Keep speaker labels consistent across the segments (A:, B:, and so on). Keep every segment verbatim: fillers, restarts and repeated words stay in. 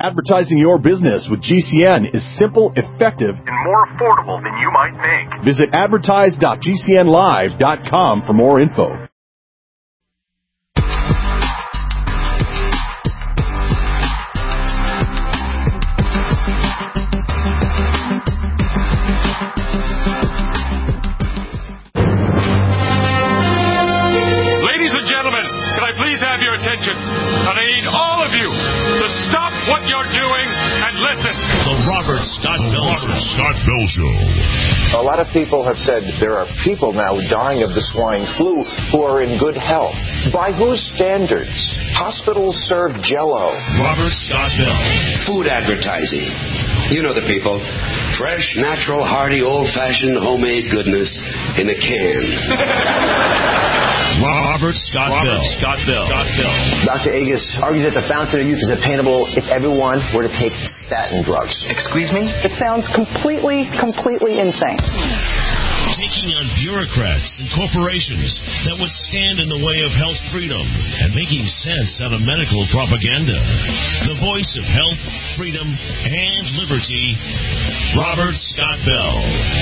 A: Advertising your business with G C N is simple, effective, and more affordable than you might think. Visit advertise dot g c n live dot com for more info.
B: Ladies and gentlemen, can I please have your attention? And I need all of you to stop what you're doing and listen.
C: The Robert Scott Bell Show. Scott Bell Show.
D: A lot of people have said there are people now dying of the swine flu who are in good health. By whose standards? Hospitals serve Jell-O.
C: Robert Scott Bell.
E: Food advertising. You know the people. Fresh, natural, hearty, old-fashioned, homemade goodness in a can.
C: Robert Scott Robert Bell. Scott Bell. Scott Bell.
F: Doctor Agus argues that the fountain of youth is attainable if everyone were to take statin drugs.
G: Excuse me? It sounds completely, completely insane.
C: Taking on bureaucrats and corporations that would stand in the way of health freedom and making sense out of medical propaganda. The voice of health, freedom, and liberty, Robert Scott Bell.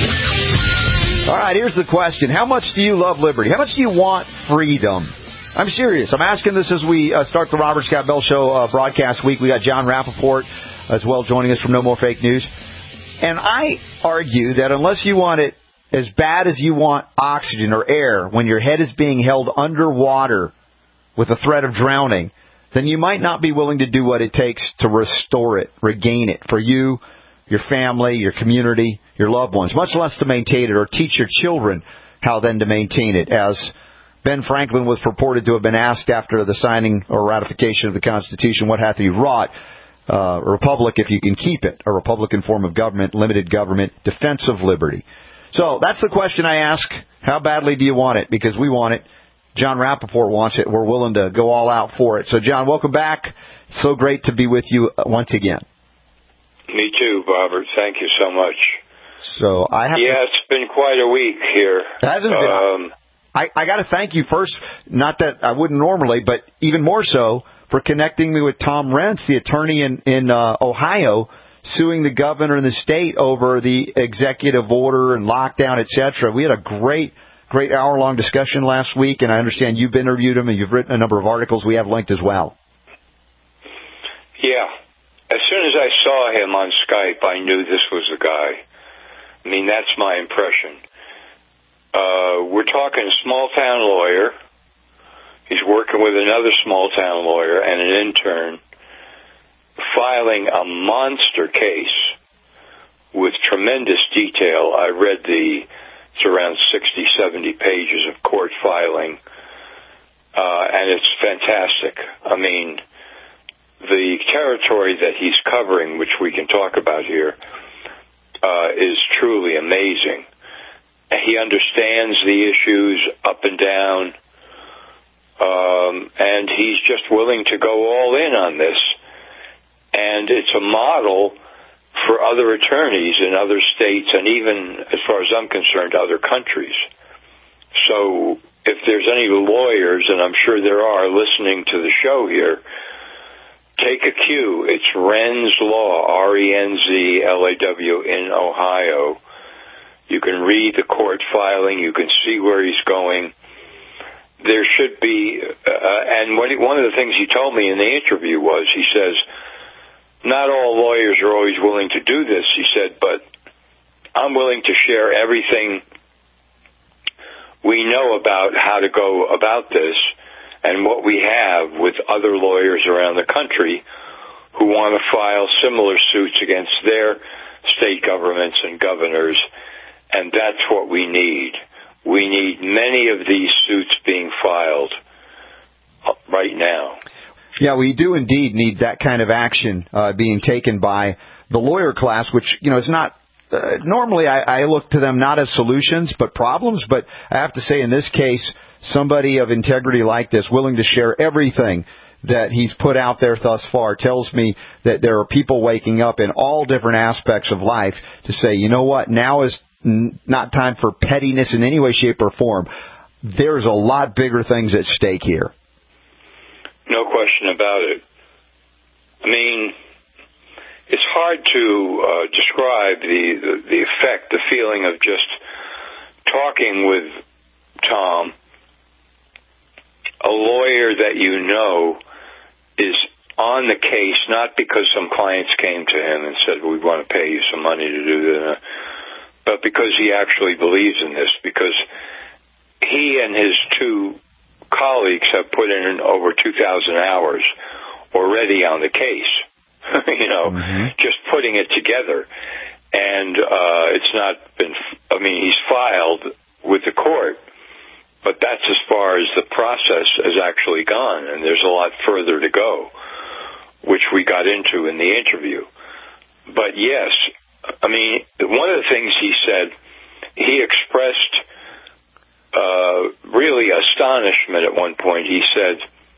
H: All right, here's the question. How much do you love liberty? How much do you want freedom? I'm serious. I'm asking this as we uh, start the Robert Scott Bell Show uh, broadcast week. We got John Rappaport as well joining us from No More Fake News. And I argue that unless you want it as bad as you want oxygen or air when your head is being held underwater with the threat of drowning, then you might not be willing to do what it takes to restore it, regain it for you, your family, your community, your loved ones, much less to maintain it or teach your children how then to maintain it. As Ben Franklin was purported to have been asked after the signing or ratification of the Constitution, what hath he wrought? Uh, a republic, if you can keep it, a Republican form of government, limited government, defense of liberty. So that's the question I ask. How badly do you want it? Because we want it. John Rappaport wants it. We're willing to go all out for it. So, John, welcome back. So great to be with you once again.
I: Me too, Robert. Thank you so much.
H: So I have
I: yeah,
H: to,
I: it's been quite a week here.
H: Hasn't um, been. I, I got to thank you first, not that I wouldn't normally, but even more so for connecting me with Tom Rentz, the attorney in, in uh, Ohio, suing the governor and the state over the executive order and lockdown, et cetera. We had a great, great hour-long discussion last week, and I understand you've interviewed him and you've written a number of articles we have linked as well.
I: Yeah. As soon as I saw him on Skype, I knew this was the guy. I mean, that's my impression. Uh, we're talking small-town lawyer. He's working with another small-town lawyer and an intern, filing a monster case with tremendous detail. I read the, it's around sixty, seventy pages of court filing, uh, and it's fantastic. I mean, the territory that he's covering, which we can talk about here, uh, is truly amazing. He understands the issues up and down, um, and he's just willing to go all in on this. And it's a model for other attorneys in other states and even, as far as I'm concerned, other countries. So if there's any lawyers, and I'm sure there are listening to the show here, take a cue. It's Renz Law, R E N Z L A W, in Ohio. You can read the court filing. You can see where he's going. There should be, uh, and what he, one of the things he told me in the interview was, he says, not all lawyers are always willing to do this, he said, but I'm willing to share everything we know about how to go about this and what we have with other lawyers around the country who want to file similar suits against their state governments and governors, and that's what we need. We need many of these suits being filed right now.
H: Yeah, we do indeed need that kind of action uh, being taken by the lawyer class, which, you know, is not uh, normally I, I look to them not as solutions but problems. But I have to say in this case, somebody of integrity like this, willing to share everything that he's put out there thus far, tells me that there are people waking up in all different aspects of life to say, you know what, now is n- not time for pettiness in any way, shape, or form. There's a lot bigger things at stake here.
I: No question about it. I mean, hard to uh, describe the, the the effect, the feeling of just talking with Tom, a lawyer that you know is on the case, not because some clients came to him and said, we want to pay you some money to do that, but because he actually believes in this, because he and his two colleagues have put in over two thousand hours already on the case, you know, mm-hmm. just putting it together. And uh, it's not been, I mean, he's filed with the court, but that's as far as the process has actually gone, and there's a lot further to go, which we got into in the interview. But yes, I mean, one of the things he said, he expressed uh, really astonishment at one point. He said,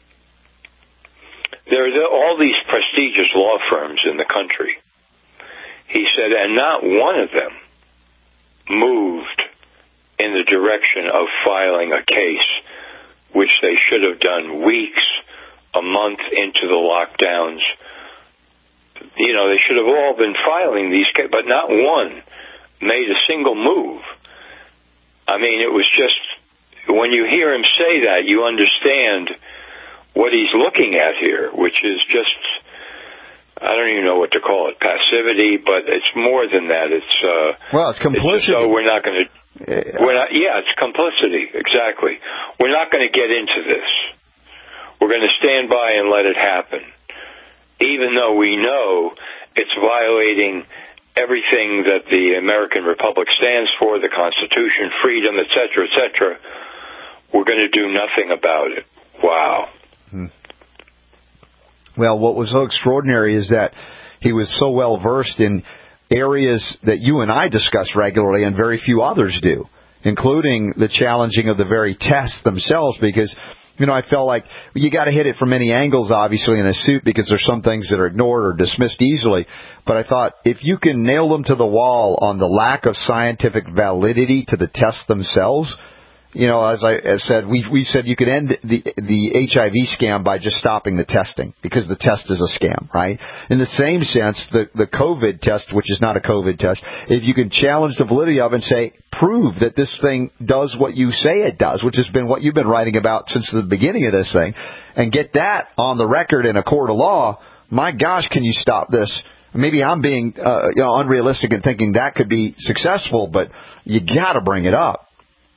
I: there are all these prestigious law firms in the country. He said, and not one of them moved in the direction of filing a case, which they should have done weeks, a month into the lockdowns. You know, they should have all been filing these cases, but not one made a single move. I mean, it was just, when you hear him say that, you understand what he's looking at here, which is just, I don't even know what to call it, passivity, but it's more than that. It's uh,
H: well, it's complicity.
I: So we're not going to. We're not. Yeah, it's complicity. Exactly. We're not going to get into this. We're going to stand by and let it happen, even though we know it's violating everything that the American Republic stands for, the Constitution, freedom, et cetera, et cetera. We're going to do nothing about it. Wow.
H: Hmm. Well, what was so extraordinary is that he was so well versed in areas that you and I discuss regularly and very few others do, including the challenging of the very tests themselves, because, you know, I felt like you got to hit it from many angles, obviously, in a suit, because there's some things that are ignored or dismissed easily. But I thought if you can nail them to the wall on the lack of scientific validity to the tests themselves, you know, as I as said, we we said you could end the the H I V scam by just stopping the testing, because the test is a scam, right? In the same sense, the the COVID test, which is not a COVID test, if you can challenge the validity of it and say, prove that this thing does what you say it does, which has been what you've been writing about since the beginning of this thing, and get that on the record in a court of law, my gosh, can you stop this? Maybe I'm being uh, you know, unrealistic in thinking that could be successful, but you got to bring it up.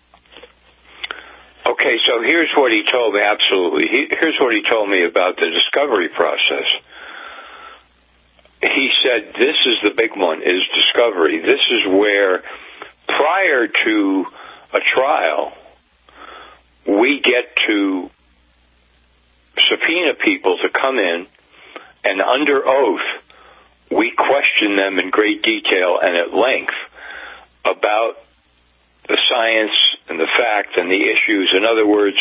I: Okay, so here's what he told me, absolutely. He, here's what he told me about the discovery process. He said, this is the big one, is discovery. This is where, prior to a trial, we get to subpoena people to come in, and under oath, we question them in great detail and at length about the science and the fact and the issues. In other words,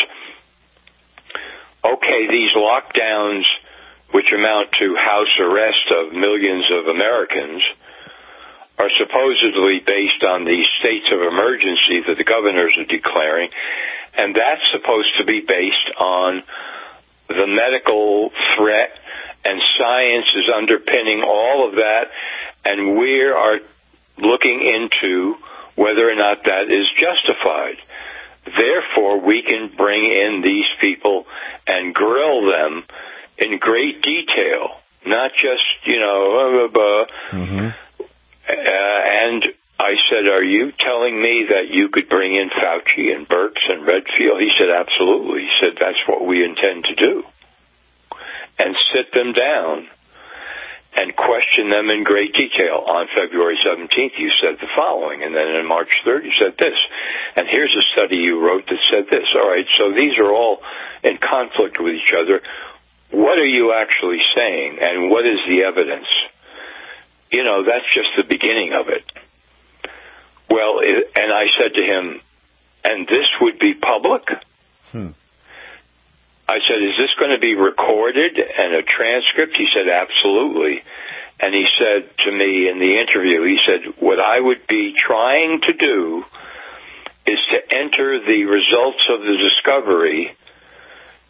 I: okay, these lockdowns, which amount to house arrest of millions of Americans, are supposedly based on the states of emergency that the governors are declaring, and that's supposed to be based on the medical threat, and science is underpinning all of that, and we are looking into whether or not that is justified. Therefore, we can bring in these people and grill them in great detail, not just, you know, uh, mm-hmm. uh, and I said, are you telling me that you could bring in Fauci and Birx and Redfield? He said, absolutely. He said, that's what we intend to do. And sit them down and question them in great detail. On February seventeenth, you said the following, and then on March third, you said this. And here's a study you wrote that said this. All right, so these are all in conflict with each other. What are you actually saying, and what is the evidence? You know, that's just the beginning of it. Well, it, and I said to him, and this would be public? Hmm. I said, is this going to be recorded and a transcript? He said, absolutely. And he said to me in the interview, he said, what I would be trying to do is to enter the results of the discovery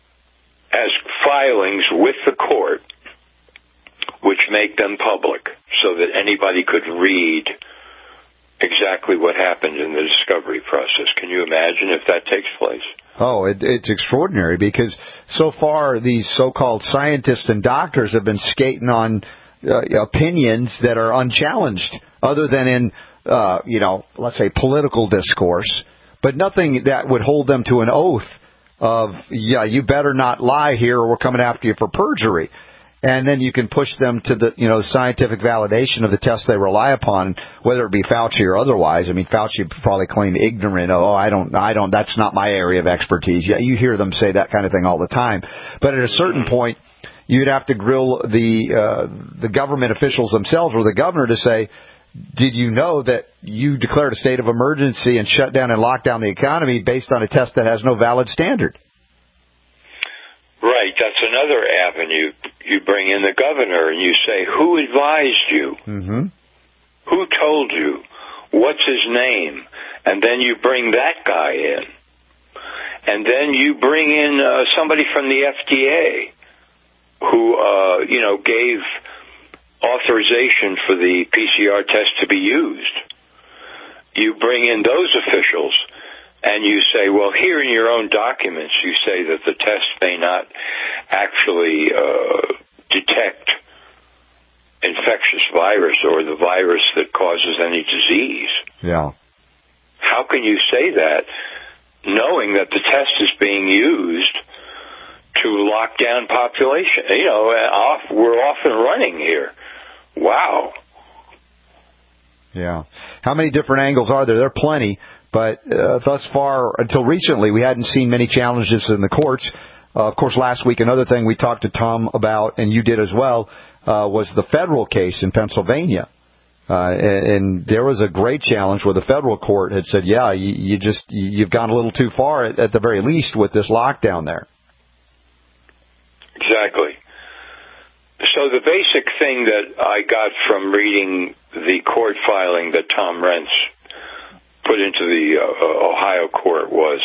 I: as filings with the court, which make them public. so that anybody could read exactly what happened in the discovery process. Can you imagine if that takes place?
H: Oh, it, it's extraordinary, because so far these so-called scientists and doctors have been skating on uh, opinions that are unchallenged, other than in, uh, you know, let's say political discourse, but nothing that would hold them to an oath of, yeah, you better not lie here or we're coming after you for perjury. And then you can push them to the, you know, scientific validation of the tests they rely upon, whether it be Fauci or otherwise. I mean, Fauci would probably claim ignorant. Oh, I don't, I don't, that's not my area of expertise. Yeah, you hear them say that kind of thing all the time. But at a certain point, you'd have to grill the, uh, the government officials themselves or the governor to say, did you know that you declared a state of emergency and shut down and locked down the economy based on a test that has no valid standard?
I: Right, that's another avenue. You bring in the governor and you say, who advised you?
H: Mm-hmm.
I: Who told you? What's his name? And then you bring that guy in. And then you bring in uh, somebody from the F D A who, uh, you know, gave authorization for the P C R test to be used. You bring in those officials. And you say, well, here in your own documents, you say that the test may not actually uh, detect infectious virus or the virus that causes any disease.
H: Yeah.
I: How can you say that, knowing that the test is being used to lock down population? You know, off, we're off and running here. Wow.
H: Yeah. How many different angles are there? There are plenty. But uh, thus far, until recently, we hadn't seen many challenges in the courts. Uh, of course, last week, another thing we talked to Tom about, and you did as well, uh, was the federal case in Pennsylvania. Uh, and, and there was a great challenge where the federal court had said, yeah, you, you just, you've gone a little too far, at, at the very least, with this lockdown there.
I: Exactly. So the basic thing that I got from reading the court filing that Tom Rentz put into the uh, Ohio court was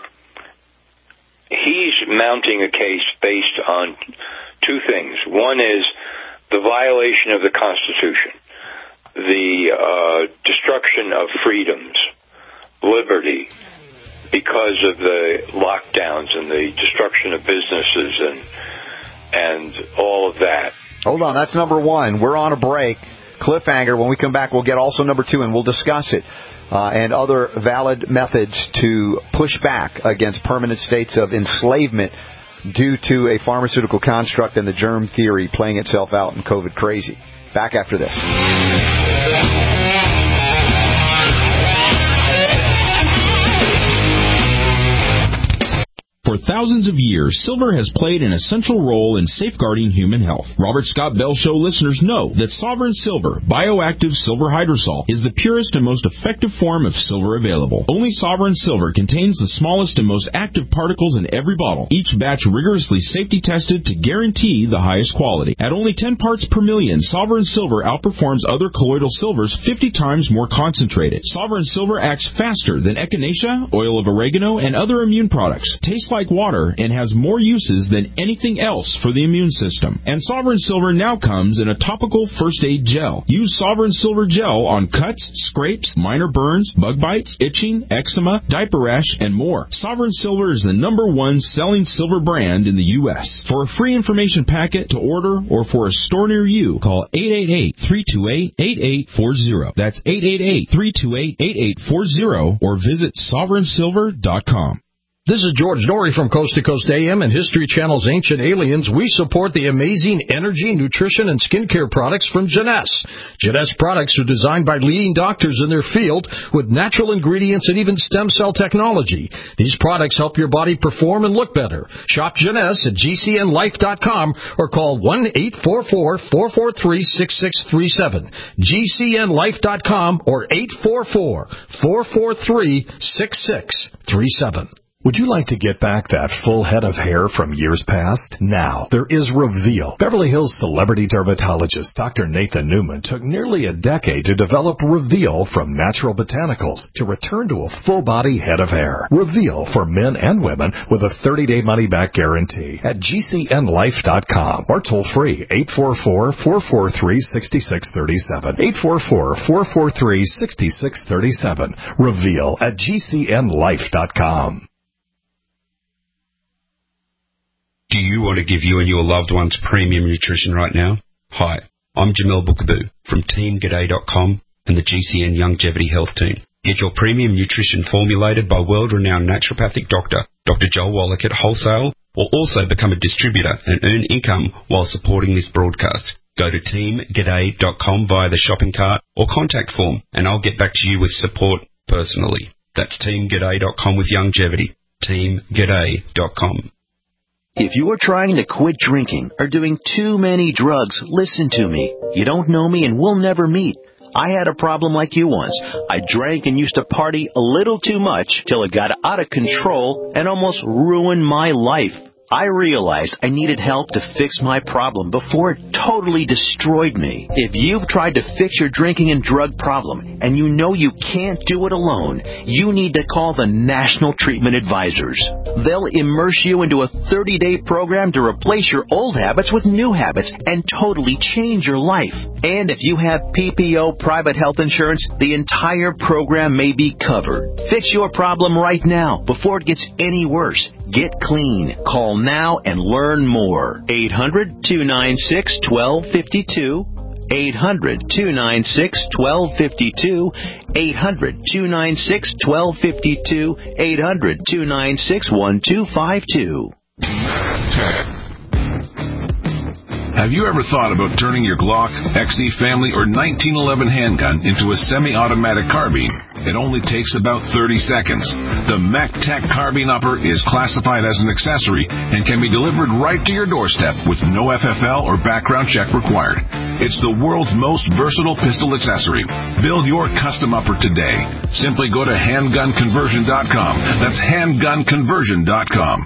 I: he's mounting a case based on two things. One is the violation of the Constitution, the uh, destruction of freedoms, liberty, because of the lockdowns and the destruction of businesses and and all of that.
H: Hold on, that's number one. We're on a break. Cliffhanger. When we come back, we'll get also number two, and we'll discuss it. Uh, and other valid methods to push back against permanent states of enslavement due to a pharmaceutical construct and the germ theory playing itself out in COVID crazy. Back after this.
J: For thousands of years, silver has played an essential role in safeguarding human health. Robert Scott Bell Show listeners know that Sovereign Silver, bioactive silver hydrosol, is the purest and most effective form of silver available. Only Sovereign Silver contains the smallest and most active particles in every bottle, each batch rigorously safety tested to guarantee the highest quality. At only ten parts per million, Sovereign Silver outperforms other colloidal silvers fifty times more concentrated. Sovereign Silver acts faster than echinacea, oil of oregano, and other immune products. Tastes like water and has more uses than anything else for the immune system. And Sovereign Silver now comes in a topical first aid gel. Use Sovereign Silver gel on cuts, scrapes, minor burns, bug bites, itching, eczema, diaper rash, and more. Sovereign Silver is the number one selling silver brand in the U S For a free information packet to order or for a store near you, call eight eight eight, three two eight, eight eight four zero. That's eight eight eight, three two eight, eight eight four zero or visit sovereign silver dot com.
K: This is George Norrie from Coast to Coast A M and History Channel's Ancient Aliens. We support the amazing energy, nutrition, and skincare products from Jeunesse. Jeunesse products are designed by leading doctors in their field with natural ingredients and even stem cell technology. These products help your body perform and look better. Shop Jeunesse at G C N life dot com or call one eight four four, four four three, six six three seven. G C N life dot com or eight four four, four four three, six six three seven.
L: Would you like to get back that full head of hair from years past? Now, there is Reveal. Beverly Hills celebrity dermatologist Doctor Nathan Newman took nearly a decade to develop Reveal from natural botanicals to return to a full-body head of hair. Reveal for men and women with a thirty-day money-back guarantee at G C N life dot com or toll-free eight four four, four four three, six six three seven. eight four four, four four three, six six three seven. Reveal at G C N life dot com.
M: Do you want to give you and your loved ones premium nutrition right now? Hi, I'm Jamel Bookaboo from Team G'day dot com and the G C N Longevity Health Team. Get your premium nutrition formulated by world-renowned naturopathic doctor, Doctor Joel Wallach at wholesale, or also become a distributor and earn income while supporting this broadcast. Go to Team G'day dot com via the shopping cart or contact form, and I'll get back to you with support personally. That's Team G'day dot com with longevity. Team G'day dot com.
N: If you are trying to quit drinking or doing too many drugs, listen to me. You don't know me and we'll never meet. I had a problem like you once. I drank and used to party a little too much till it got out of control and almost ruined my life. I realized I needed help to fix my problem before it totally destroyed me. If you've tried to fix your drinking and drug problem and you know you can't do it alone, you need to call the National Treatment Advisors. They'll immerse you into a thirty-day program to replace your old habits with new habits and totally change your life. And if you have P P O private health insurance, the entire program may be covered. Fix your problem right now before it gets any worse. Get clean. Call now and learn more. eight hundred, two nine six, one two five two. eight hundred, two nine six, one two five two. eight hundred, two nine six, one two five two. eight hundred, two nine six, one two five two.
O: Have you ever thought about turning your Glock, X D Family, or nineteen eleven handgun into a semi-automatic carbine? It only takes about thirty seconds. The MacTac Carbine Upper is classified as an accessory and can be delivered right to your doorstep with no F F L or background check required. It's the world's most versatile pistol accessory. Build your custom upper today. Simply go to handgun conversion dot com. That's handgun conversion dot com.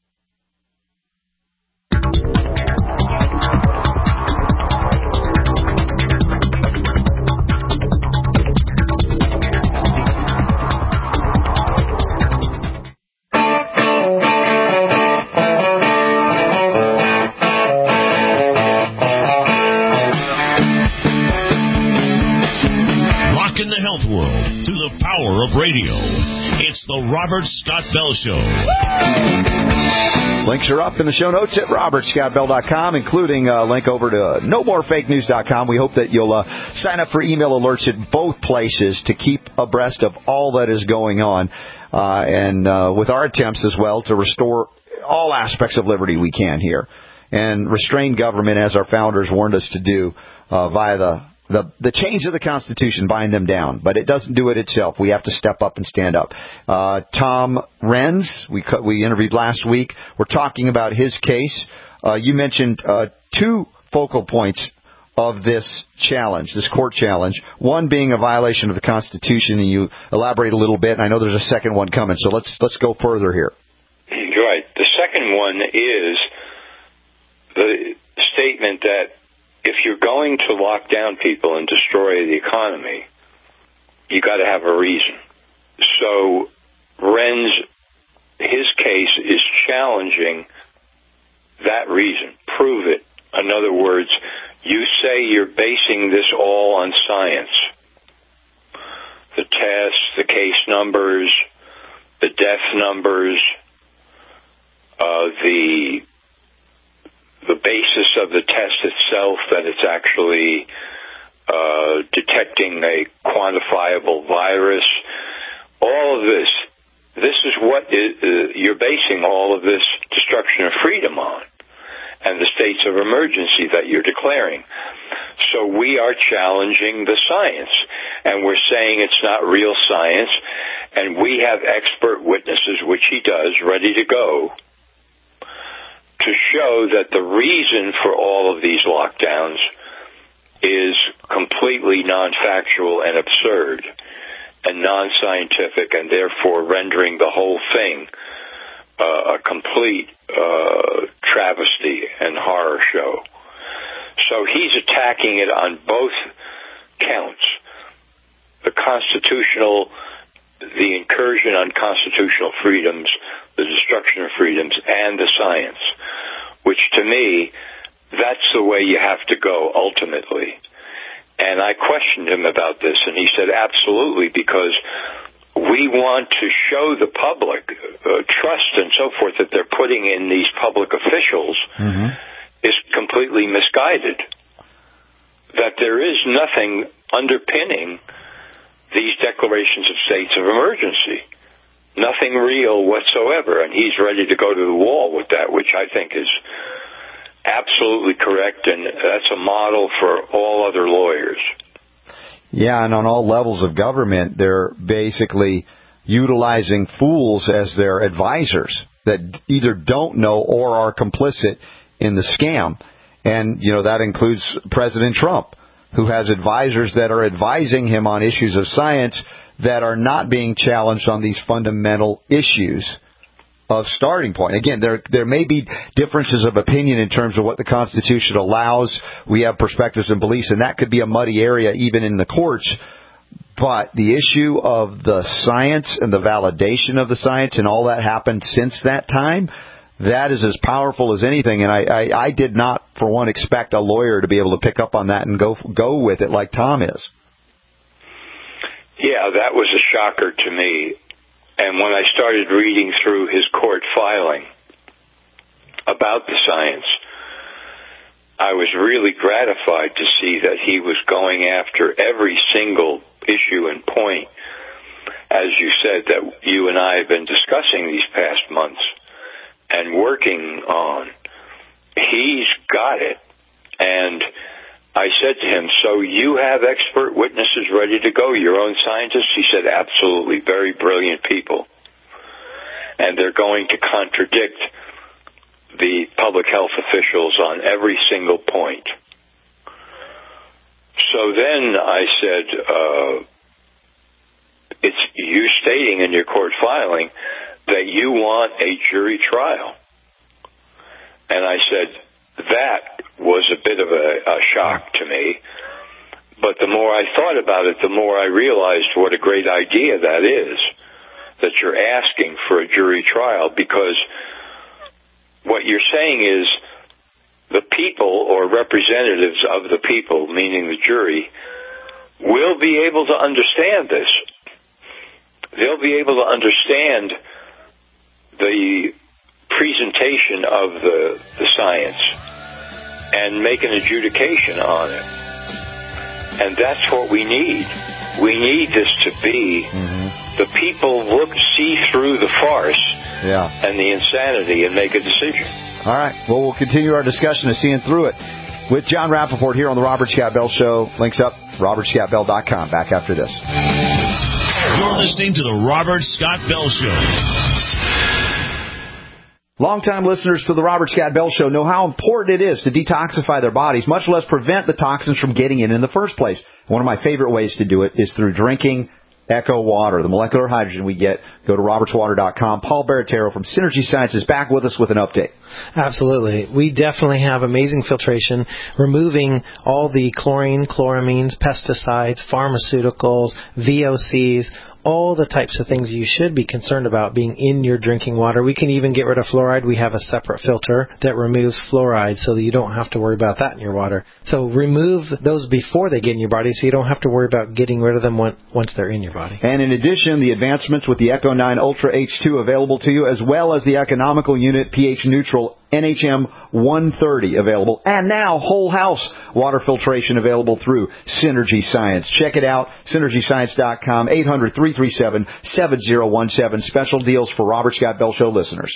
C: Of radio. It's the Robert Scott Bell Show.
H: Links are up in the show notes at robert scott bell dot com, including a link over to no more fake news dot com. We hope that you'll uh, sign up for email alerts at both places to keep abreast of all that is going on, uh, and uh, with our attempts as well to restore all aspects of liberty we can here and restrain government, as our founders warned us to do, uh, via the The, the change of the Constitution, buying them down, but it doesn't do it itself. We have to step up and stand up. Uh, Tom Renz, we we interviewed last week. We're talking about his case. Uh, you mentioned uh, two focal points of this challenge, this court challenge. One being a violation of the Constitution, and you elaborate a little bit. And I know there's a second one coming, so let's let's go further here.
I: Right. The second one is the statement that if you're going to lock down people and destroy the economy, you got to have a reason. So Renz, his case is challenging that reason. Prove it. In other words, you say you're basing this all on science. The tests, the case numbers, the death numbers, uh, the the basis of the test itself, that it's actually uh, detecting a quantifiable virus. All of this, this is what is, uh, you're basing all of this destruction of freedom on, and the states of emergency that you're declaring. So we are challenging the science, and we're saying it's not real science, and we have expert witnesses, which he does, ready to go, to show that the reason for all of these lockdowns is completely non-factual and absurd and non-scientific, and therefore rendering the whole thing uh, a complete uh, travesty and horror show. So he's attacking it on both counts. The constitutional, the incursion on constitutional freedoms, the destruction of freedoms, and the science, which to me, that's the way you have to go ultimately. And I questioned him about this, and he said, absolutely, because we want to show the public uh, trust and so forth that they're putting in these public officials mm-hmm. is completely misguided. That there is nothing underpinning these declarations of states of emergency. Nothing real whatsoever. And he's ready to go to the wall with that, which I think is absolutely correct, and that's a model for all other lawyers.
H: Yeah, and on all levels of government, they're basically utilizing fools as their advisors that either don't know or are complicit in the scam. And, you know, that includes President Trump, who has advisors that are advising him on issues of science that are not being challenged on these fundamental issues of starting point. Again, there there may be differences of opinion in terms of what the Constitution allows. We have perspectives and beliefs, and that could be a muddy area even in the courts. But the issue of the science and the validation of the science and all that happened since that time, that is as powerful as anything. And I, I, I did not, for one, expect a lawyer to be able to pick up on that and go go with it like Tom is.
I: Yeah, that was a shocker to me. And when I started reading through his court filing about the science, I was really gratified to see that he was going after every single issue and point, as you said, that you and I have been discussing these past months and working on. He's got it. And I said to him, so you have expert witnesses ready to go, your own scientists? He said, absolutely, very brilliant people. And they're going to contradict the public health officials on every single point. So then I said, uh, it's you stating in your court filing that you want a jury trial. And I said, that was a bit of a, a shock to me. But the more I thought about it, the more I realized what a great idea that is, that you're asking for a jury trial, because what you're saying is the people or representatives of the people, meaning the jury, will be able to understand this. They'll be able to understand the presentation of the, the science and make an adjudication on it. And that's what we need. We need this to be mm-hmm. the people look, see through the farce
H: yeah.
I: and the insanity and make a decision.
H: All right. Well, we'll continue our discussion of seeing through it with John Rappaport here on the Robert Scott Bell Show. Links up, robert scott bell dot com. Back after this.
C: You're listening to the Robert Scott Bell Show.
H: Longtime listeners to the Robert Scott Bell Show know how important it is to detoxify their bodies, much less prevent the toxins from getting in in the first place. One of my favorite ways to do it is through drinking Echo Water, the molecular hydrogen we get. Go to roberts water dot com. Paul Baratero from Synergy Science is back with us with an update.
P: Absolutely. We definitely have amazing filtration, removing all the chlorine, chloramines, pesticides, pharmaceuticals, V O Cs, all the types of things you should be concerned about being in your drinking water. We can even get rid of fluoride. We have a separate filter that removes fluoride so that you don't have to worry about that in your water. So remove those before they get in your body so you don't have to worry about getting rid of them once they're in your body.
H: And in addition, the advancements with the Echo nine Ultra H two available to you, as well as the economical unit pH neutral N H M one thirty available, and now whole house water filtration available through Synergy Science. Check it out, synergy science dot com, eight hundred, three three seven, seven zero one seven. Special deals for Robert Scott Bell Show listeners.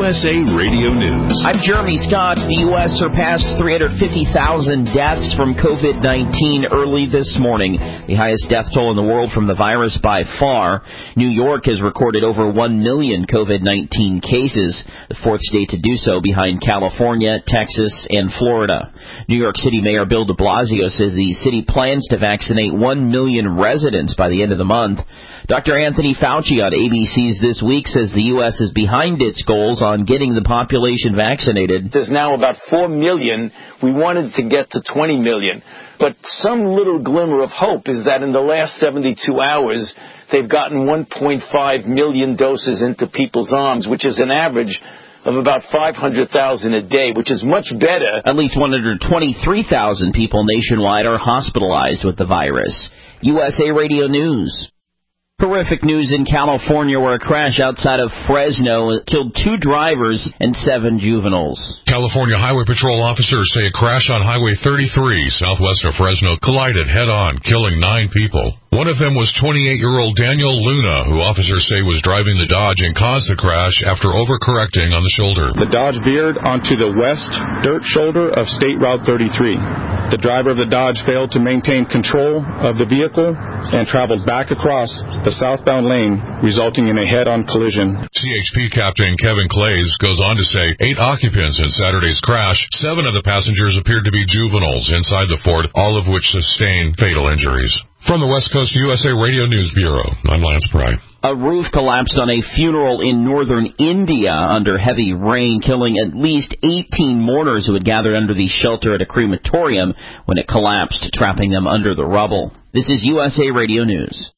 A: S A Radio News.
Q: I'm Jeremy Scott. The U S surpassed three hundred fifty thousand deaths from COVID nineteen early this morning, the highest death toll in the world from the virus by far. New York has recorded over one million COVID nineteen cases, the fourth state to do so behind California, Texas, and Florida. New York City Mayor Bill de Blasio says the city plans to vaccinate one million residents by the end of the month. Doctor Anthony Fauci on A B C's This Week says the U S is behind its goals on getting the population vaccinated.
R: There's now about four million. We wanted to get to twenty million. But some little glimmer of hope is that in the last seventy-two hours, they've gotten one point five million doses into people's arms, which is an average of about five hundred thousand a day, which is much better.
Q: At least one hundred twenty-three thousand people nationwide are hospitalized with the virus. U S A Radio News. Horrific news in California where a crash outside of Fresno killed two drivers and seven juveniles.
S: California Highway Patrol officers say a crash on Highway thirty-three southwest of Fresno collided head-on, killing nine people. One of them was twenty-eight-year-old Daniel Luna, who officers say was driving the Dodge and caused the crash after overcorrecting on the shoulder.
T: The Dodge veered onto the west dirt shoulder of State Route thirty-three. The driver of the Dodge failed to maintain control of the vehicle and traveled back across the southbound lane, resulting in a head-on collision.
S: C H P Captain Kevin Clays goes on to say eight occupants in Saturday's crash. Seven of the passengers appeared to be juveniles inside the Ford, all of which sustained fatal injuries. From the West Coast U S A Radio News Bureau, I'm Lance Pry.
Q: A roof collapsed on a funeral in northern India under heavy rain, killing at least eighteen mourners who had gathered under the shelter at a crematorium when it collapsed, trapping them under the rubble. This is U S A Radio News.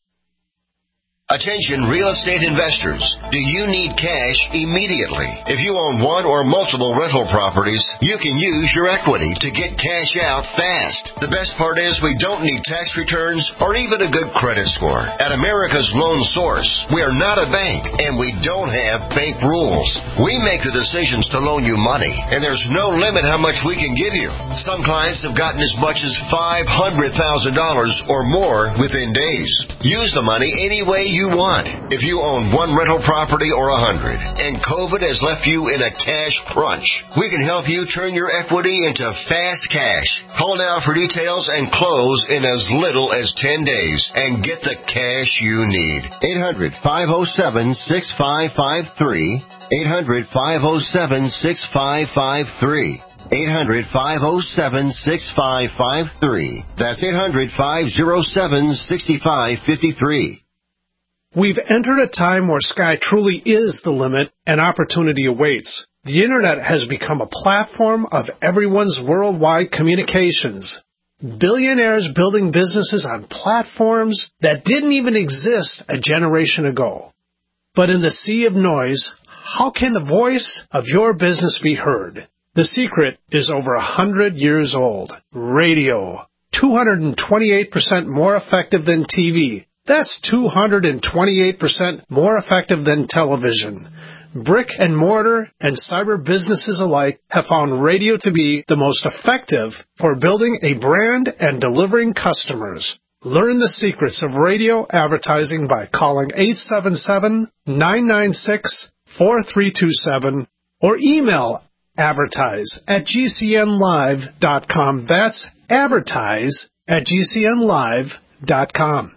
U: Attention real estate investors. Do you need cash immediately? If you own one or multiple rental properties, you can use your equity to get cash out fast. The best part is we don't need tax returns or even a good credit score. At America's Loan Source, we are not a bank and we don't have bank rules. We make the decisions to loan you money and there's no limit how much we can give you. Some clients have gotten as much as five hundred thousand dollars or more within days. Use the money any way you you want. If you own one rental property or a hundred, and COVID has left you in a cash crunch, we can help you turn your equity into fast cash. Call now for details and close in as little as ten days and get the cash you need. eight hundred, five oh seven, six five five three. eight hundred, five oh seven, six five five three. eight hundred, five oh seven, six five five three. That's eight hundred, five oh seven, six five five three.
V: We've entered a time where sky truly is the limit and opportunity awaits. The Internet has become a platform of everyone's worldwide communications. Billionaires building businesses on platforms that didn't even exist a generation ago. But in the sea of noise, how can the voice of your business be heard? The secret is over a hundred years old. Radio. two hundred twenty-eight percent more effective than T V. That's two hundred twenty-eight percent more effective than television. Brick and mortar and cyber businesses alike have found radio to be the most effective for building a brand and delivering customers. Learn the secrets of radio advertising by calling eight seven seven, nine nine six, four three two seven or email advertise at g c n live dot com. That's advertise at g c n live dot com.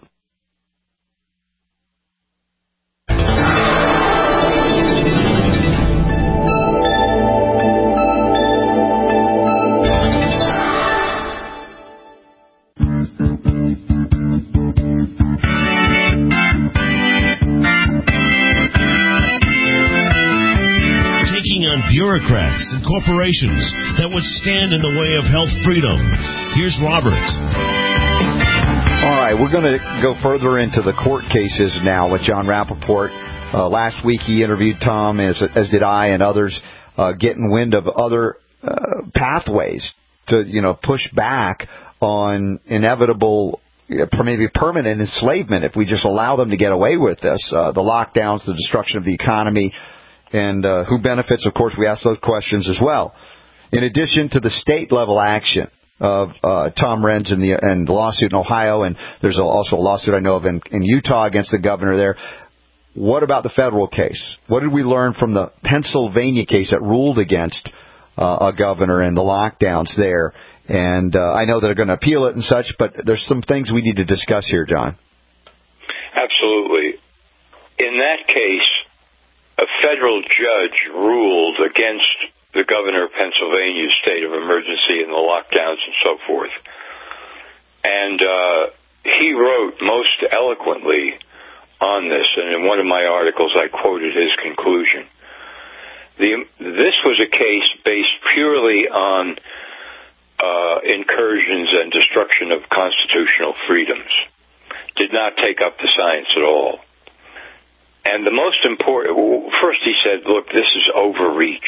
C: On bureaucrats and corporations that would stand in the way of health freedom. Here's Robert.
H: All right, we're going to go further into the court cases now with John Rappaport. Uh, last week he interviewed Tom, as, as did I and others, uh, getting wind of other uh, pathways to, you know, push back on inevitable, maybe permanent enslavement if we just allow them to get away with this. Uh, the lockdowns, the destruction of the economy, and uh, who benefits, of course, we ask those questions as well. In addition to the state-level action of uh, Tom Renz and the, and the lawsuit in Ohio, and there's also a lawsuit I know of in, in Utah against the governor there, What about the federal case? What did we learn from the Pennsylvania case that ruled against uh, a governor and the lockdowns there? And uh, I know they're going to appeal it and such, but there's some things we need to discuss here, John.
I: Absolutely. In that case, a federal judge ruled against the governor of Pennsylvania's state of emergency and the lockdowns and so forth. And uh, he wrote most eloquently on this, and in one of my articles I quoted his conclusion. The, this was a case based purely on uh, incursions and destruction of constitutional freedoms. Did not take up the science at all. And the most important, first he said, look, this is overreach.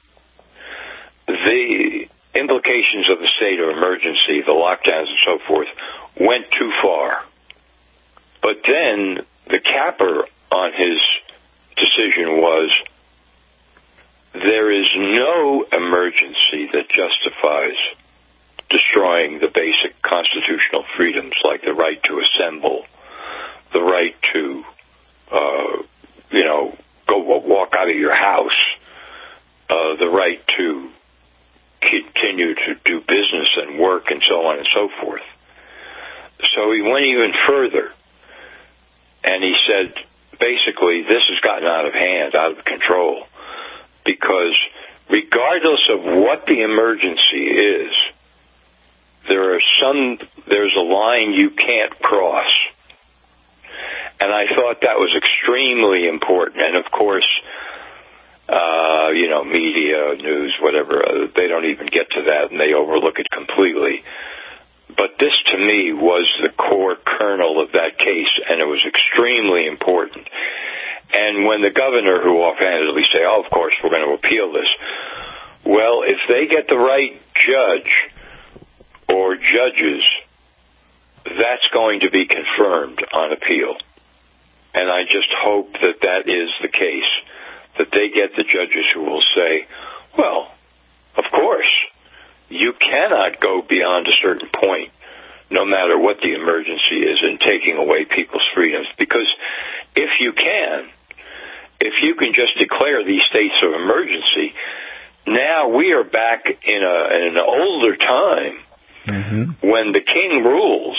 I: The implications of the state of emergency, the lockdowns and so forth, went too far. But then the capper on his decision was, there is no emergency that justifies destroying the basic constitutional freedoms like the right to assemble, the right to, uh, you know, go walk out of your house, uh, the right to continue to do business and work and so on and so forth. So he went even further, and he said, basically, this has gotten out of hand, out of control, because regardless of what the emergency is, there are some, there's a line you can't cross. And I thought that was extremely important. And of course, uh, you know, media, news, whatever, uh, they don't even get to that and they overlook it completely. But this to me was the core kernel of that case, and it was extremely important. And when the governor, who offhandedly say, oh, of course, we're going to appeal this. Well, if they get the right judge or judges, that's going to be confirmed on appeal. And I just hope that that is the case, that they get the judges who will say, well, of course, you cannot go beyond a certain point, no matter what the emergency is, in taking away people's freedoms. Because if you can, if you can just declare these states of emergency, now we are back in, a, in an older time mm-hmm. when the king rules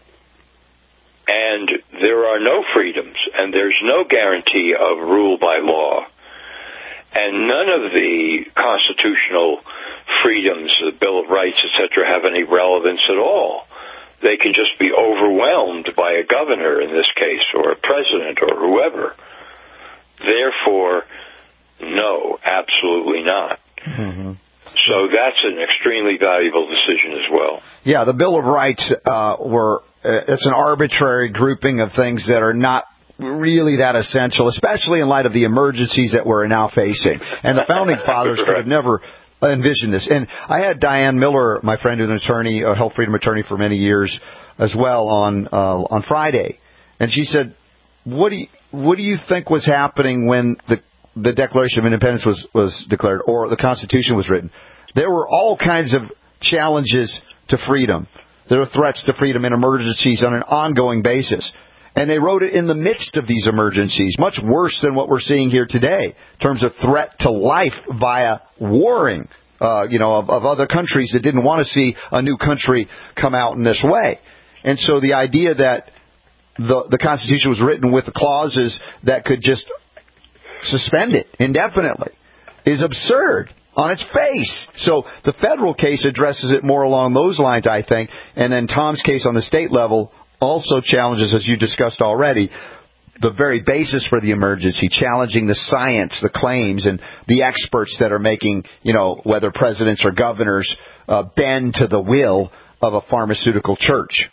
I: and there are no freedoms and there's no guarantee of rule by law. And none of the constitutional freedoms, the Bill of Rights, et cetera, have any relevance at all. They can just be overwhelmed by a governor in this case, or a president, or whoever. Therefore, no, absolutely not. Mm-hmm. So that's an extremely valuable decision as well.
H: Yeah, the Bill of Rights uh, were, uh, it's an arbitrary grouping of things that are not really that essential, especially in light of the emergencies that we're now facing. And the Founding Fathers could have never envisioned this. And I had Diane Miller, my friend, an attorney, a health freedom attorney for many years as well, on uh, on Friday. And she said, what do you, what do you think was happening when the the Declaration of Independence was, was declared, or the Constitution was written? There were all kinds of challenges to freedom. There were threats to freedom and emergencies on an ongoing basis. And they wrote it in the midst of these emergencies, much worse than what we're seeing here today, in terms of threat to life via warring, uh, you know, of, of other countries that didn't want to see a new country come out in this way. And so the idea that the, the Constitution was written with clauses that could just suspend it indefinitely is absurd on its face. So the federal case addresses it more along those lines, I think. And then Tom's case on the state level also challenges, as you discussed already, the very basis for the emergency, challenging the science, the claims, and the experts that are making, you know, whether presidents or governors uh, bend to the will of a pharmaceutical church.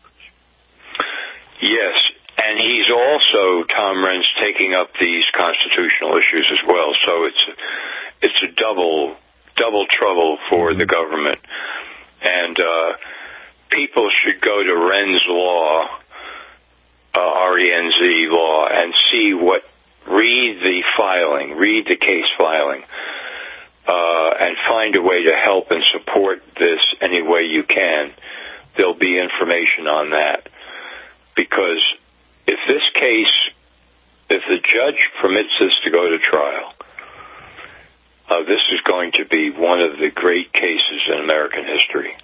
I: Yes, and he's also, Tom Renz, taking up these constitutional issues as well. So it's it's a double double trouble for the government, and uh, people should go to Renz Law, uh, R E N Z Law, and see what, read the filing, read the case filing, uh, and find a way to help and support this any way you can. There'll be information on that. Because if this case if the judge permits this to go to trial, uh, this is going to be one of the great cases in American history.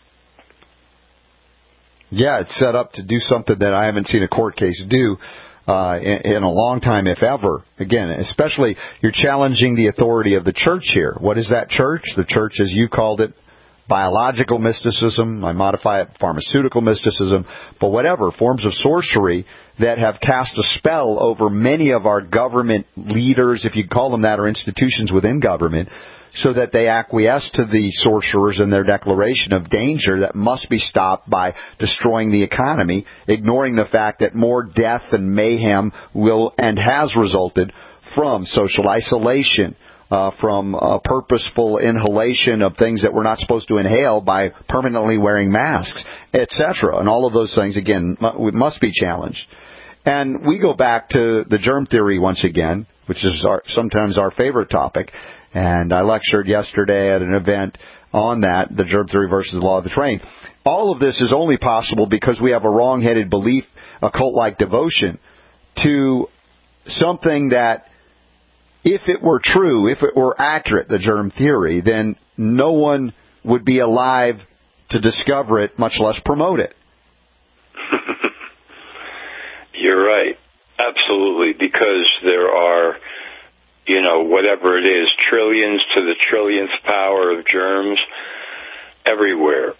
H: Yeah, it's set up to do something that I haven't seen a court case do uh, in, in a long time, if ever. Again, especially you're challenging the authority of the church here. What is that church? The church, as you called it, biological mysticism. I modify it, pharmaceutical mysticism. But whatever, forms of sorcery that have cast a spell over many of our government leaders, if you call them that, or institutions within government, so that they acquiesce to the sorcerers and their declaration of danger that must be stopped by destroying the economy, ignoring the fact that more death and mayhem will and has resulted from social isolation, uh, from uh, purposeful inhalation of things that we're not supposed to inhale by permanently wearing masks, et cetera. And all of those things, again, must be challenged. And we go back to the germ theory once again, which is our, sometimes our favorite topic. And I lectured yesterday at an event on that, the germ theory versus the law of the terrain. All of this is only possible because we have a wrong-headed belief, a cult-like devotion to something that, if it were true, if it were accurate, the germ theory, then no one would be alive to discover it, much less promote it.
I: You're right. Absolutely. Because there are, you know, whatever it is, trillions to the trillionth power of germs everywhere.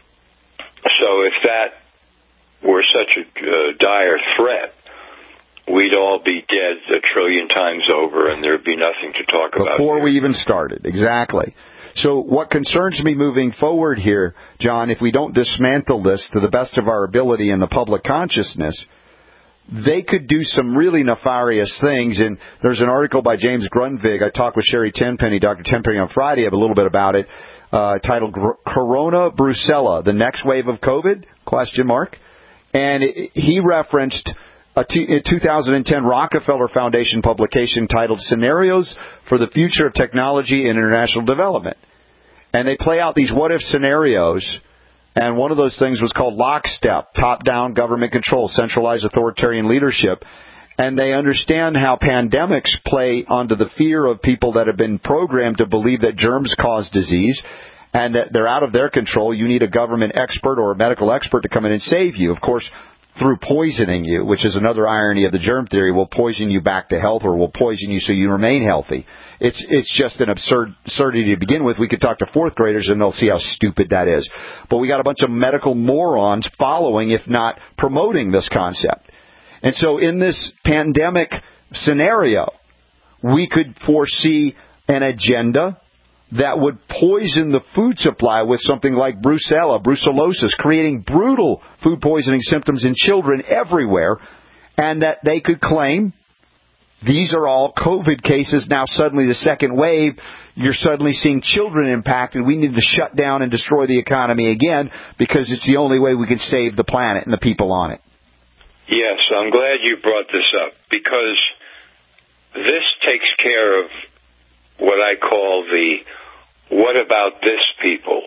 I: So if that were such a uh, dire threat, we'd all be dead a trillion times over, and there'd be nothing to talk about.
H: Before we even started, exactly. So what concerns me moving forward here, John, if we don't dismantle this to the best of our ability in the public consciousness, they could do some really nefarious things. And there's an article by James Grundvig. I talked with Sherry Tenpenny, Doctor Tenpenny, on Friday a little bit about it, uh, titled Corona Brucella, the next wave of COVID, question mark. And it, he referenced a t- two thousand ten Rockefeller Foundation publication titled Scenarios for the Future of Technology and International Development. And they play out these what-if scenarios. And one of those things was called lockstep, top-down government control, centralized authoritarian leadership. And they understand how pandemics play onto the fear of people that have been programmed to believe that germs cause disease and that they're out of their control. You need a government expert or a medical expert to come in and save you. Of course, through poisoning you, which is another irony of the germ theory, will poison you back to health or will poison you so you remain healthy. It's it's just an absurd absurdity to begin with. We could talk to fourth graders and they'll see how stupid that is. But we got a bunch of medical morons following, if not promoting, this concept. And so in this pandemic scenario, we could foresee an agenda that would poison the food supply with something like brucella, brucellosis, creating brutal food poisoning symptoms in children everywhere, and that they could claim these are all COVID cases. Now suddenly the second wave, you're suddenly seeing children impacted. We need to shut down and destroy the economy again because it's the only way we can save the planet and the people on it.
I: Yes, I'm glad you brought this up because this takes care of what I call the what about this people.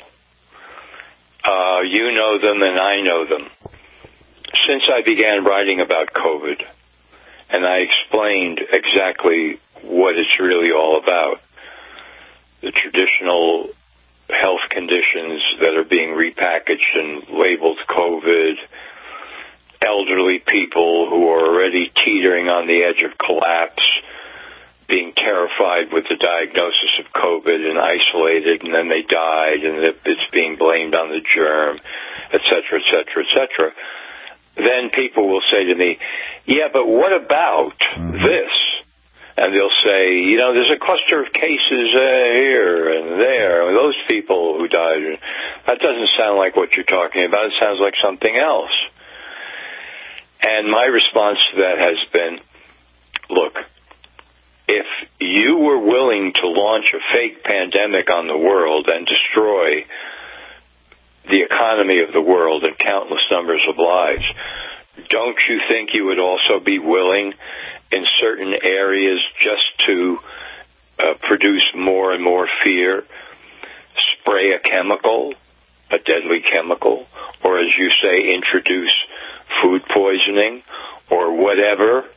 I: Uh, you know them and I know them. Since I began writing about COVID, and I explained exactly what it's really all about, the traditional health conditions that are being repackaged and labeled COVID, elderly people who are already teetering on the edge of collapse, being terrified with the diagnosis of COVID and isolated, and then they died, and it's being blamed on the germ, et cetera, et cetera, et cetera. Then people will say to me, yeah, but what about mm-hmm. this? And they'll say, you know, there's a cluster of cases uh, here and there. I mean, those people who died, that doesn't sound like what you're talking about. It sounds like something else. And my response to that has been, look, if you were willing to launch a fake pandemic on the world and destroy the economy of the world and countless numbers of lives, don't you think you would also be willing in certain areas just to uh, produce more and more fear, spray a chemical, a deadly chemical, or as you say, introduce food poisoning or whatever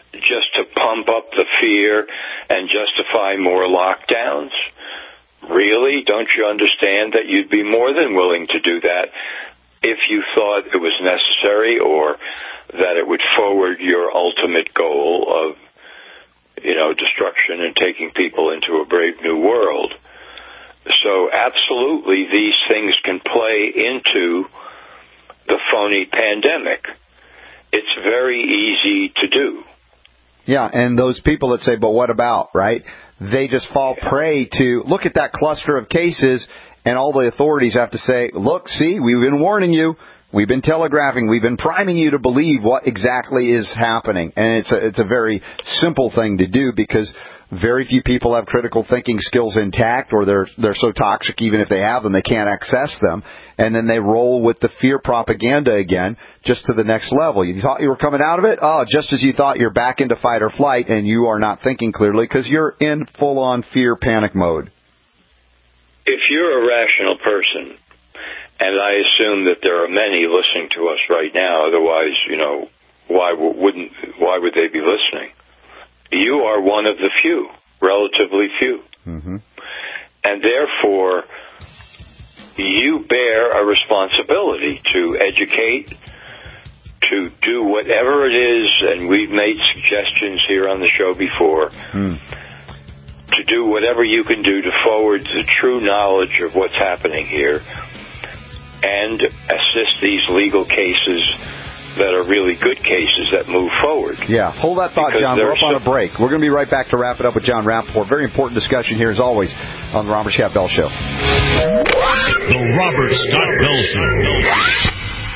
I: just to pump up the fear and justify more lockdowns? Really? Don't you understand that you'd be more than willing to do that if you thought it was necessary, or that it would forward your ultimate goal of, you know, destruction and taking people into a brave new world? So absolutely these things can play into the phony pandemic. It's very easy to do.
H: Yeah, and those people that say, but what about, right? They just fall prey to, look at that cluster of cases, and all the authorities have to say, look, see, we've been warning you. We've been telegraphing. We've been priming you to believe what exactly is happening. And it's a, it's a very simple thing to do, because very few people have critical thinking skills intact, or they're they're so toxic even if they have them, they can't access them. And then they roll with the fear propaganda again, just to the next level. You thought you were coming out of it? Oh, just as you thought, you're back into fight or flight, and you are not thinking clearly because you're in full-on fear panic mode.
I: If you're a rational person, and I assume that there are many listening to us right now, otherwise, you know, why wouldn't why would they be listening? You are one of the few, relatively few.
H: Mm-hmm.
I: And therefore, you bear a responsibility to educate, to do whatever it is, and we've made suggestions here on the show before,
H: mm.
I: to do whatever you can do to forward the true knowledge of what's happening here and assist these legal cases that are really good cases that move forward.
H: Yeah, hold that thought,
I: Because
H: John. We're up on
I: some...
H: a break. We're going to be right back to wrap it up with John Rappaport. Very important discussion here, as always, on the Robert Scott Bell Show.
C: The Robert Scott Bell Show.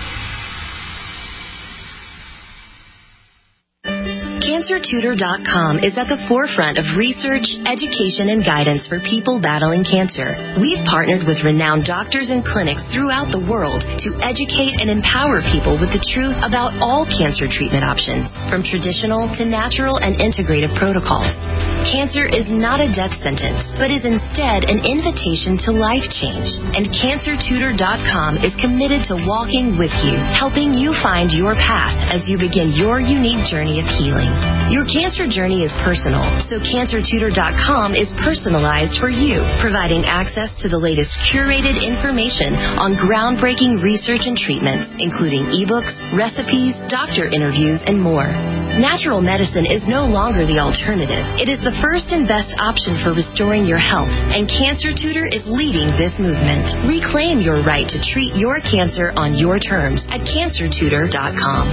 B: Cancer Tutor dot com is at the forefront of research, education, and guidance for people battling cancer. We've partnered with renowned doctors and clinics throughout the world to educate and empower people with the truth about all cancer treatment options, from traditional to natural and integrative protocols. Cancer is not a death sentence, but is instead an invitation to life change. And Cancer Tutor dot com is committed to walking with you, helping you find your path as you begin your unique journey of healing. Your cancer journey is personal, so Cancer Tutor dot com is personalized for you, providing access to the latest curated information on groundbreaking research and treatments, including ebooks, recipes, doctor interviews, and more. Natural medicine is no longer the alternative. It is the first and best option for restoring your health, and Cancer Tutor is leading this movement. Reclaim your right to treat your cancer on your terms at Cancer Tutor dot com.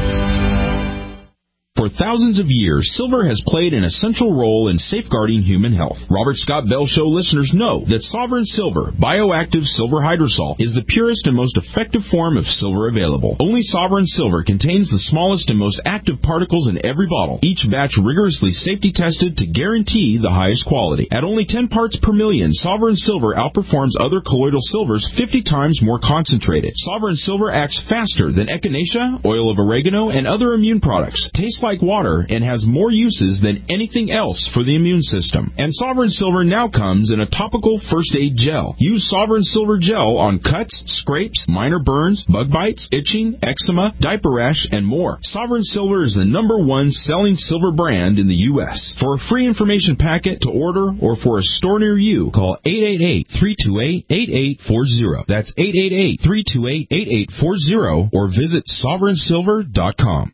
J: For thousands of years, silver has played an essential role in safeguarding human health. Robert Scott Bell Show listeners know that Sovereign Silver, bioactive silver hydrosol, is the purest and most effective form of silver available. Only Sovereign Silver contains the smallest and most active particles in every bottle, each batch rigorously safety tested to guarantee the highest quality. At only ten parts per million, Sovereign Silver outperforms other colloidal silvers fifty times more concentrated. Sovereign Silver acts faster than echinacea, oil of oregano, and other immune products. Tastes like water and has more uses than anything else for the immune system. And Sovereign Silver now comes in a topical first aid gel. Use Sovereign Silver gel on cuts, scrapes, minor burns, bug bites, itching, eczema, diaper rash, and more. Sovereign Silver is the number one selling silver brand in the U S. For a free information packet to order or for a store near you, call eight eight eight, three two eight, eight eight four zero. That's eight eight eight, three two eight, eight eight four zero or visit Sovereign Silver dot com.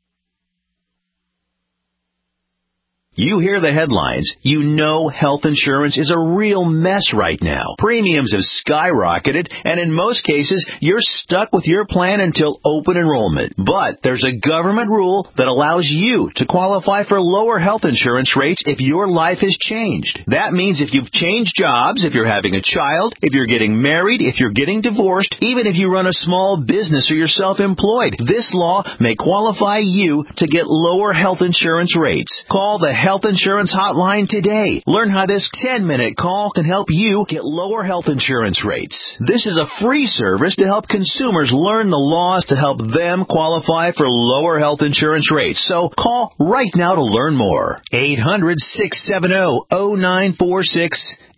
N: You hear the headlines. You know health insurance is a real mess right now. Premiums have skyrocketed, and in most cases, you're stuck with your plan until open enrollment. But there's a government rule that allows you to qualify for lower health insurance rates if your life has changed. That means if you've changed jobs, if you're having a child, if you're getting married, if you're getting divorced, even if you run a small business or you're self-employed, this law may qualify you to get lower health insurance rates. Call the Health Insurance Hotline today. Learn how this ten-minute call can help you get lower health insurance rates. This is a free service to help consumers learn the laws to help them qualify for lower health insurance rates. So call right now to learn more. eight hundred, six seven zero, zero nine four six.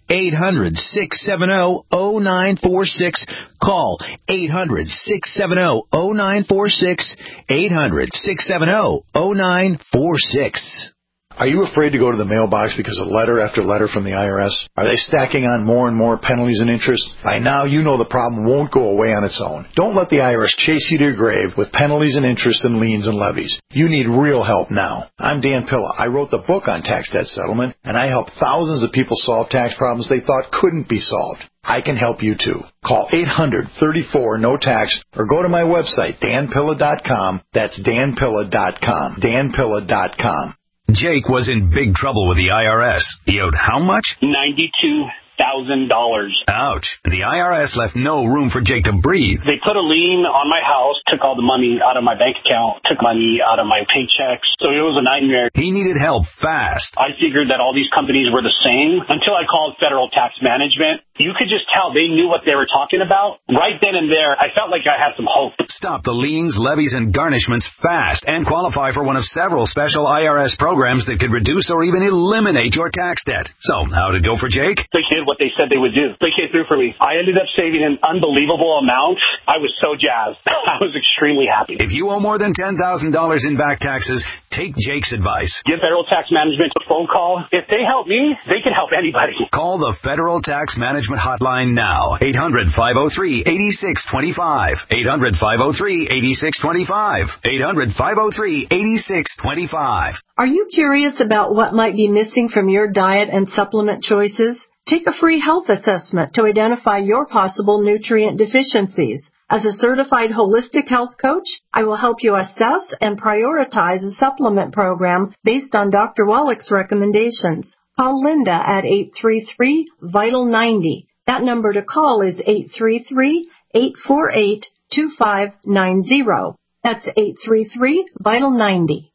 N: eight hundred, six seven zero, zero nine four six. Call eight hundred, six seven zero, zero nine four six, eight hundred, six seven zero, zero nine four six.
D: Are you afraid to go to the mailbox because of letter after letter from the I R S? Are they stacking on more and more penalties and interest? By now, you know the problem won't go away on its own. Don't let the I R S chase you to your grave with penalties and interest and liens and levies. You need real help now. I'm Dan Pilla. I wrote the book on tax debt settlement, and I help thousands of people solve tax problems they thought couldn't be solved. I can help you too. Call eight hundred, thirty-four, no tax or go to my website, dan pilla dot com. That's dan pilla dot com. dan pilla dot com.
E: Jake was in big trouble with the I R S. He owed how much?
W: ninety-two thousand dollars.
E: Ouch. The I R S left no room for Jake to breathe.
W: They put a lien on my house, took all the money out of my bank account, took money out of my paychecks. So it was a nightmare.
E: He needed help fast.
W: I figured that all these companies were the same until I called Federal Tax Management. You could just tell they knew what they were talking about. Right then and there, I felt like I had some hope.
E: Stop the liens, levies, and garnishments fast and qualify for one of several special I R S programs that could reduce or even eliminate your tax debt. So, how'd it go for Jake?
W: They did what they said they would do. They came through for me. I ended up saving an unbelievable amount. I was so jazzed. I was extremely happy.
E: If you owe more than ten thousand dollars in back taxes, take Jake's advice.
W: Give Federal Tax Management a phone call. If they help me, they can help anybody.
E: Call the Federal Tax Management hotline now. eight hundred, five oh three, eight six two five. eight hundred, five oh three, eight six two five. eight hundred, five oh three, eight six two five.
X: Are you curious about what might be missing from your diet and supplement choices? Take a free health assessment to identify your possible nutrient deficiencies. As a certified holistic health coach, I will help you assess and prioritize a supplement program based on Doctor Wallach's recommendations. Call Linda at eight three three, vital ninety. That number to call is eight three three, eight four eight, two five nine zero. That's eight three three, vital ninety.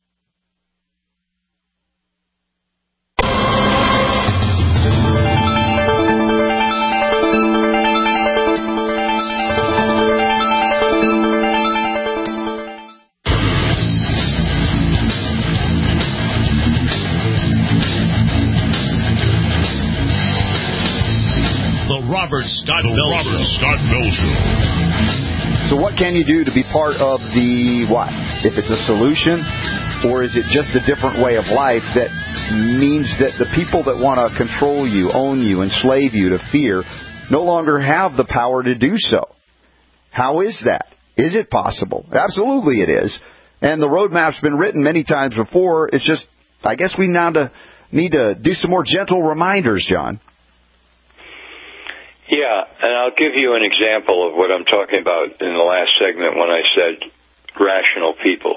C: Robert Scott Bell Robert Scott Bell Show.
H: So what can you do to be part of the what? If it's a solution, or is it just a different way of life that means that the people that want to control you, own you, enslave you to fear no longer have the power to do so? How is that? Is it possible? Absolutely it is. And the roadmap's been written many times before. It's just, I guess we now to, need to do some more gentle reminders, John.
I: Yeah, and I'll give you an example of what I'm talking about in the last segment when I said rational people.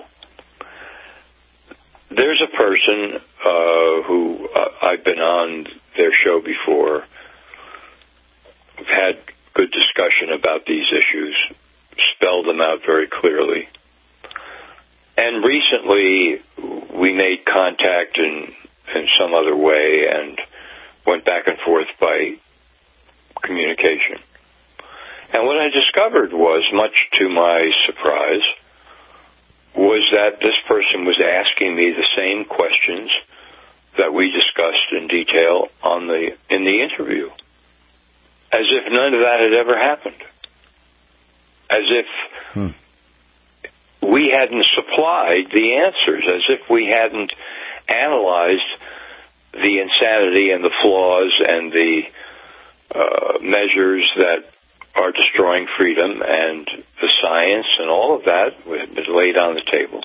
I: There's a person uh, who uh, I've been on their show before. We've had good discussion about these issues, spelled them out very clearly. And recently we made contact in, in some other way and went back and forth by communication. And what I discovered was, much to my surprise, was that this person was asking me the same questions that we discussed in detail on the in the interview, as if none of that had ever happened, as if hmm. we hadn't supplied the answers, as if we hadn't analyzed the insanity and the flaws and the Uh, measures that are destroying freedom and the science and all of that had been laid on the table.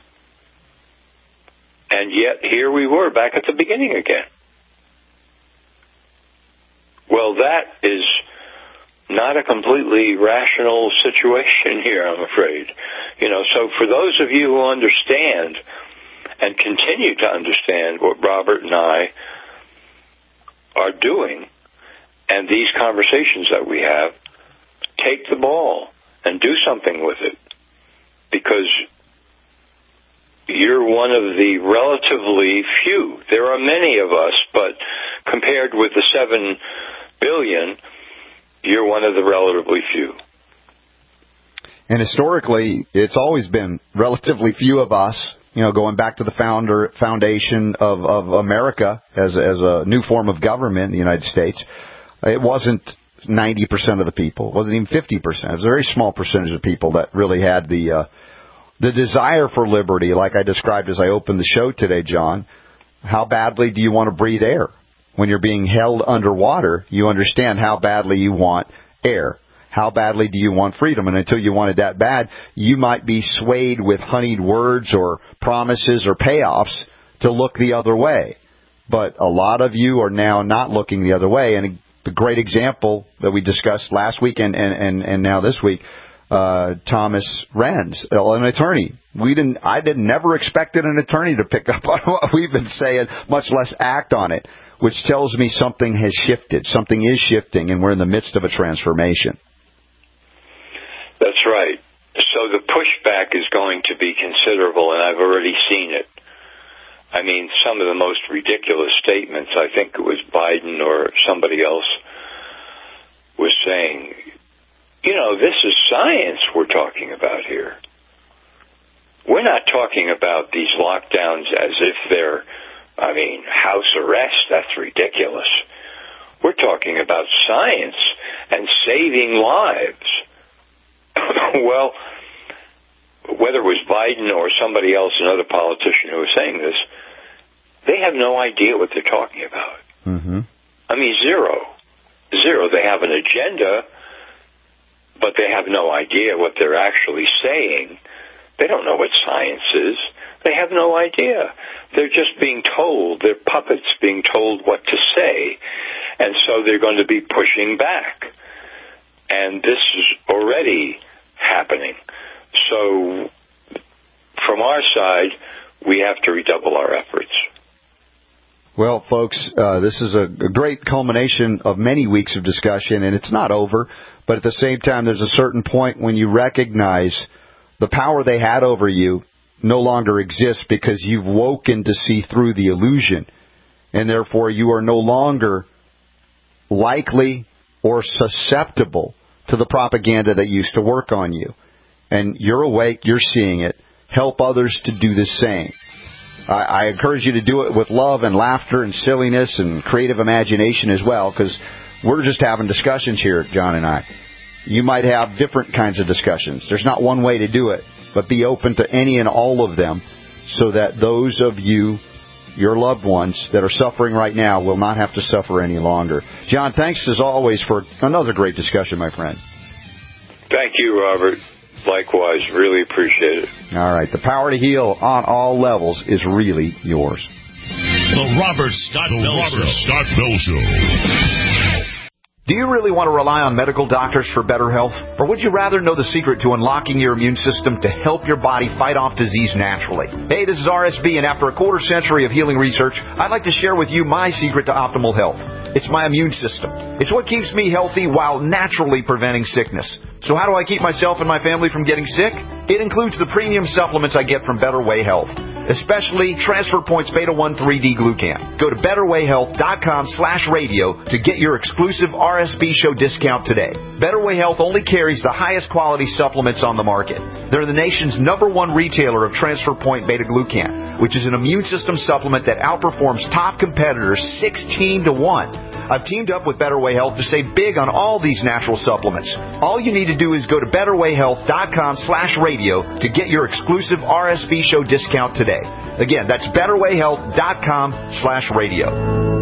I: And yet here we were back at the beginning again. Well, that is not a completely rational situation here, I'm afraid. You know, so for those of you who understand and continue to understand what Robert and I are doing, and these conversations that we have, take the ball and do something with it. Because you're one of the relatively few. There are many of us, but compared with the seven billion, you're one of the relatively few.
H: And historically, it's always been relatively few of us, you know, going back to the founder foundation of, of America as, as a new form of government in the United States. It wasn't ninety percent of the people. It wasn't even fifty percent. It was a very small percentage of people that really had the uh, the desire for liberty, like I described as I opened the show today, John. How badly do you want to breathe air? When you're being held underwater, you understand how badly you want air. How badly do you want freedom? And until you want it that bad, you might be swayed with honeyed words or promises or payoffs to look the other way. But a lot of you are now not looking the other way. And the great example that we discussed last week and, and, and, and now this week, uh, Thomas Renz, an attorney. We didn't, I didn't never expected an attorney to pick up on what we've been saying, much less act on it, which tells me something has shifted. Something is shifting, and we're in the midst of a transformation.
I: That's right. So the pushback is going to be considerable, and I've already seen it. I mean, some of the most ridiculous statements, I think it was Biden or somebody else was saying, you know, this is science we're talking about here. We're not talking about these lockdowns as if they're, I mean, house arrest. That's ridiculous. We're talking about science and saving lives. Well, whether it was Biden or somebody else, another politician who was saying this, they have no idea what they're talking about.
H: Mm-hmm.
I: I mean, zero. Zero. They have an agenda, but they have no idea what they're actually saying. They don't know what science is. They have no idea. They're just being told. They're puppets being told what to say. And so they're going to be pushing back. And this is already happening. So from our side, we have to redouble our efforts.
H: Well, folks, uh, this is a, a great culmination of many weeks of discussion, and it's not over. But at the same time, there's a certain point when you recognize the power they had over you no longer exists because you've woken to see through the illusion. And therefore, you are no longer likely or susceptible to the propaganda that used to work on you. And you're awake, you're seeing it. Help others to do the same. I, I encourage you to do it with love and laughter and silliness and creative imagination as well, because we're just having discussions here, John and I. You might have different kinds of discussions. There's not one way to do it, but be open to any and all of them so that those of you, your loved ones that are suffering right now, will not have to suffer any longer. John, thanks as always for another great discussion, my friend.
I: Thank you, Robert. Likewise. Really appreciate it.
H: All right. The power to heal on all levels is really yours.
C: The Robert Scott the Bell Robert Show. Scott Bell Show.
H: Do you really want to rely on medical doctors for better health? Or would you rather know the secret to unlocking your immune system to help your body fight off disease naturally? Hey, this is R S B, and after a quarter century of healing research, I'd like to share with you my secret to optimal health. It's my immune system. It's what keeps me healthy while naturally preventing sickness. So how do I keep myself and my family from getting sick? It includes the premium supplements I get from Better Way Health, especially Transfer Points Beta one three D Glucan. Go to betterwayhealth.com slash radio to get your exclusive R S B show discount today. Better Way Health only carries the highest quality supplements on the market. They're the nation's number one retailer of Transfer Point Beta Glucan, which is an immune system supplement that outperforms top competitors sixteen to one. I've teamed up with Better Way Health to save big on all these natural supplements. All you need to do is go to betterwayhealth.com slash radio to get your exclusive R S B show discount today. Again, that's betterwayhealth.com slash radio.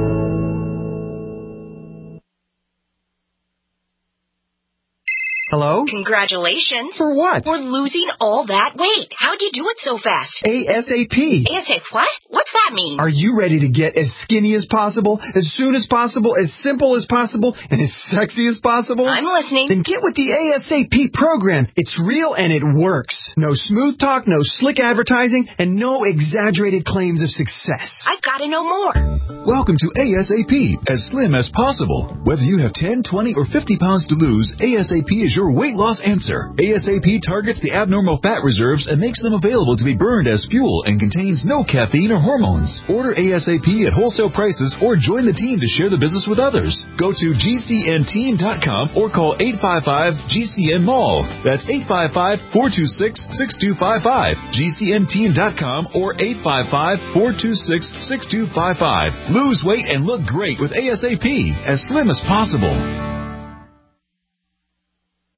F: Hello?
G: Congratulations.
F: For what?
G: For losing all that weight. How'd you do it so fast?
F: ASAP.
G: ASAP what? What's that mean?
F: Are you ready to get as skinny as possible, as soon as possible, as simple as possible, and as sexy as possible?
G: I'm listening.
F: Then get with the ASAP program. It's real and it works. No smooth talk, no slick advertising, and no exaggerated claims of success.
G: I've got to know more.
K: Welcome to ASAP, as slim as possible. Whether you have ten, twenty, or fifty pounds to lose, ASAP is your weight loss answer. ASAP targets the abnormal fat reserves and makes them available to be burned as fuel and contains no caffeine or hormones. Order ASAP at wholesale prices or join the team to share the business with others. Go to G C N team dot com or call eight five five G C N mall. That's eight five five, four two six, six two five five. G C N team dot com or eight five five, four two six, six two five five. Lose weight and look great with ASAP, as slim as possible.